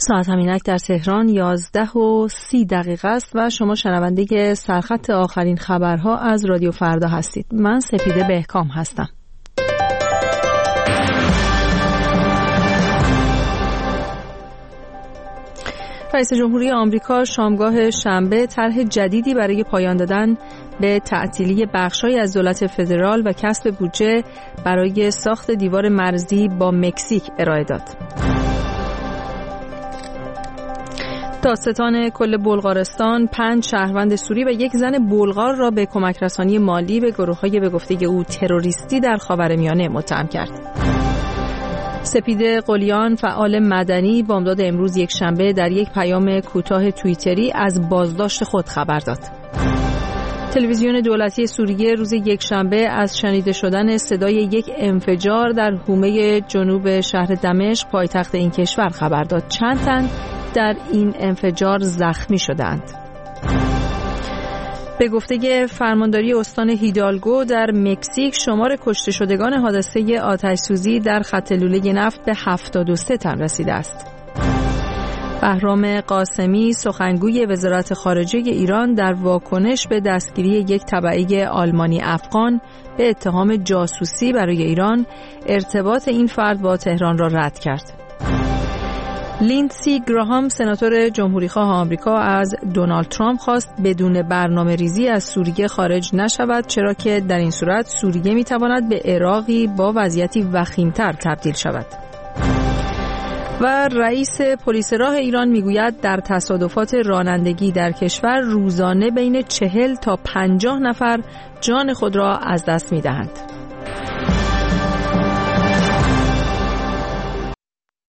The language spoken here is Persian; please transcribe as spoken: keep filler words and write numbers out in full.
ساعت همینک در تهران یازده و سی دقیقه است و شما شنونده سرخط آخرین خبرها از رادیو فردا هستید. من سپیده بهکام هستم. رئیس جمهوری آمریکا شامگاه شنبه طرح جدیدی برای پایان دادن به تعطیلی بخش‌هایی از دولت فدرال و کسب بودجه برای ساخت دیوار مرزی با مکزیک ارائه داد. دادستان کل بلغارستان پنج شهروند سوری و یک زن بلغار را به کمک رسانی مالی به گروه‌های به گفته او تروریستی در خاورمیانه متهم کرد. سپیده قلیان فعال مدنی بامداد امروز یک شنبه در یک پیام کوتاه توییتری از بازداشت خود خبر داد. تلویزیون دولتی سوریه روز یک شنبه از شنیده شدن صدای یک انفجار در حومه جنوب شهر دمشق پایتخت این کشور خبر داد. چند تن در این انفجار زخمی شدند. به گفته فرمانداری استان هیدالگو در مکزیک شمار کشته شدگان حادثه آتش‌سوزی در خط لوله نفت به هفتاد و سه تن رسیده است. بهرام قاسمی سخنگوی وزارت خارجه ایران در واکنش به دستگیری یک تبعی آلمانی افغان به اتهام جاسوسی برای ایران ارتباط این فرد با تهران را رد کرد. لیندسی گراهام سناتور جمهوریخواه آمریکا از دونالد ترامپ خواست بدون برنامه ریزی از سوریه خارج نشود، چرا که در این صورت سوریه میتواند به عراقی با وضعیتی وخیمتر تبدیل شود. و رئیس پلیس راه ایران میگوید در تصادفات رانندگی در کشور روزانه بین چهل تا پنجاه نفر جان خود را از دست میدهند.